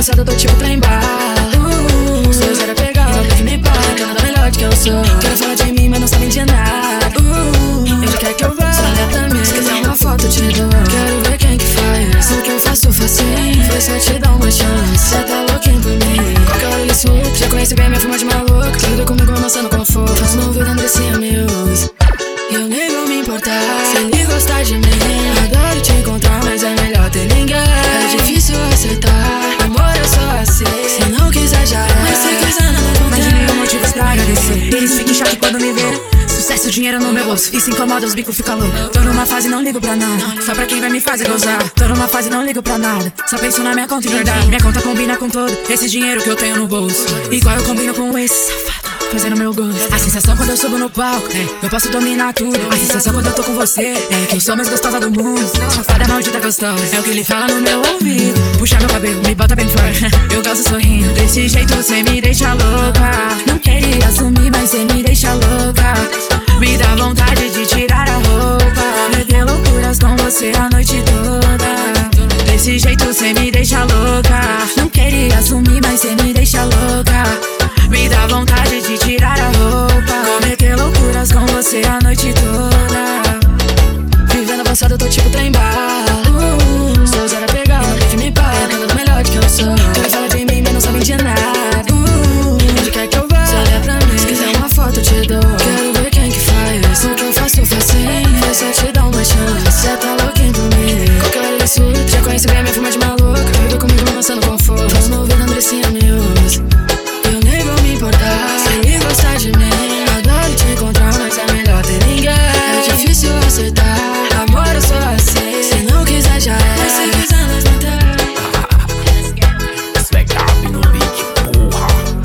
avançado, eu tô tipo trem bala. Sou zero pegada, não que me para, que nada melhor do que eu sou. Quero falar de mim, mas não sabe de nada. Ele quer que eu vá, só olha pra mim. Se quiser uma foto, eu te dou. Quero ver quem que faz. O que eu faço, facinho. Foi só te dar uma chance. Cê tá louquinho por mim. Qualquer hora ele surge. Já conhece bem a minha forma de maluco. Tudo comigo, amassando conforto. Faço no ouvido, Andressinha Mills. Eu nem vou me importar se ele gostar de mim. Adoro te encontrar, mas é melhor ter ninguém. É difícil aceitar, amor é só assim. Se não quiser já é, mas se quiser não vou ter. Mas de mil motivos pra agradecer. Eles ficam em choque quando me vê. Sucesso, dinheiro no meu bolso. E se incomoda, os bicos ficam loucos. Tô numa fase, não ligo pra nada. Só pra quem vai me fazer gozar. Tô numa fase, não ligo pra nada. Só penso na minha conta e verdade. Minha conta combina com todo esse dinheiro que eu tenho no bolso. Igual eu combino com esse safado fazendo meu gosto. A sensação quando eu subo no palco eu posso dominar tudo. A sensação quando eu tô com você é que eu sou mais gostosa do mundo. Safada maldita gostosa, é o que ele fala no meu ouvido. Puxa meu cabelo, me bota bem forte. Eu gosto sorrindo, desse jeito você me deixa louca. Não queria assumir, mas você me deixa louca. Me dá vontade de tirar a roupa. Viver loucuras com você a noite toda. Desse jeito você me deixa louca. Não queria assumir, mas você me deixa louca. Me dá vontade de tirar a roupa. Cometer loucuras com você a noite toda. Vivendo avançado, eu tô tipo trem bala. Sou zero pegada, não que me para, nada melhor do que eu sou. Quero falar de mim, mas não sabem de nada. Ele quer que eu vá, só olha pra mim. Se quiser uma foto, eu te dou. Quero ver quem que faz. O que eu faço, facinho. É só te dar uma chance. Cê tá louquinho por mim. Qualquer hora ele surge. Já conhece bem a minha forma de maluco. Tudo comigo, amassando conforto. Faz no ouvido, Andressinha Mills. Eu nem vou me importar se ele gostar de mim. Adoro te encontrar, mas é melhor ter ninguém. É difícil aceitar, amor é só assim. Se não quiser já é, mas se quiser nós não tem. Swag no beat, porra.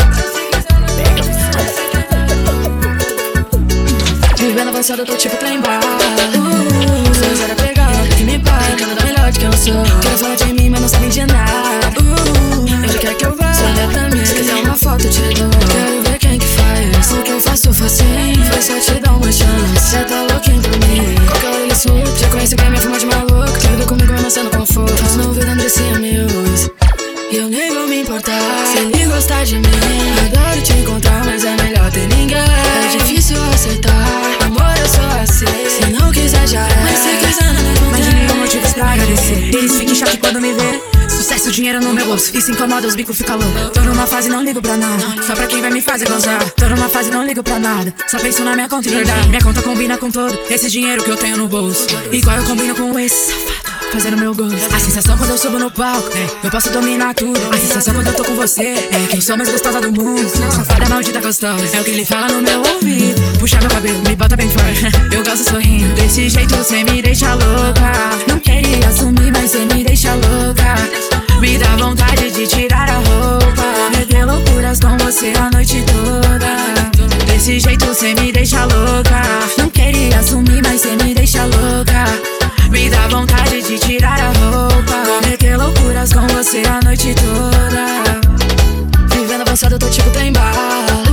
Vivendo avançado, eu tô tipo trem bala. Sou zero pegada, que me para, que nada melhor do que eu sou. Quero falar de mim, mas não sabem de nada. Ele quer que eu vá, só olha pra mim. Se quiser uma foto, eu te dou. Quero ver quem que faz. O que eu faço, facinho. Foi só te dar uma chance. Cê tá louquinho por mim. Qualquer hora ele surge. Já conhece bem a minha forma de maluco. Tudo comigo, amassando conforto. Faz no ouvido, Andressinha Mills. Eu nem vou me importar se ele gostar de mim. Adoro te encontrar, mas é melhor ter ninguém. É difícil aceitar, amor é só assim. Se não quiser já é, mas se quiser não vou ter. Mas de mil motivos pra agradecer. Eles ficam em choque quando me vê. Sucesso, dinheiro no meu bolso. E se incomoda, os bicos ficam loucos. Tô numa fase, não ligo pra nada. Só pra quem vai me fazer gozar. Tô numa fase, não ligo pra nada. Só penso na minha conta e verdade. Minha conta combina com todo esse dinheiro que eu tenho no bolso. Igual eu combino com esse safado fazendo meu gosto. A sensação quando eu subo no palco eu posso dominar tudo. A sensação quando eu tô com você é que eu sou mais gostosa do mundo. Safada maldita gostosa, é o que ele fala no meu ouvido. Puxa meu cabelo, me bota bem forte. Eu gosto sorrindo, desse jeito você me deixa louca. Não queria assumir, mas você me deixa louca. Me dá vontade de tirar a roupa. Viver loucuras com você a noite toda. Desse jeito você me deixa louca. Não queria assumir, mas você me deixa louca. Me dá vontade de tirar a roupa. Cometer loucuras com você a noite toda. Vivendo avançado, eu tô tipo trem bala.